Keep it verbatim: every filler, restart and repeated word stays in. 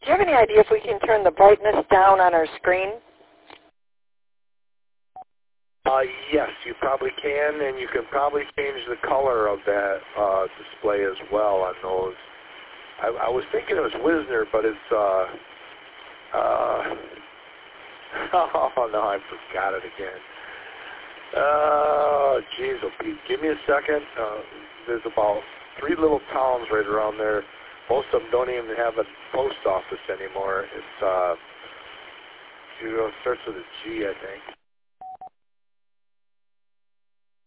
Do you have any idea if we can turn the brightness down on our screen? Uh, yes, you probably can, and you can probably change the color of that uh, display as well on those. I, I was thinking it was Wisner, but it's, uh, uh, oh no, I forgot it again. Oh, geez, oh, Pete, give me a second. Uh, there's about three little towns right around there. Most of them don't even have a post office anymore. It's, uh, you know, it starts with a G, I think.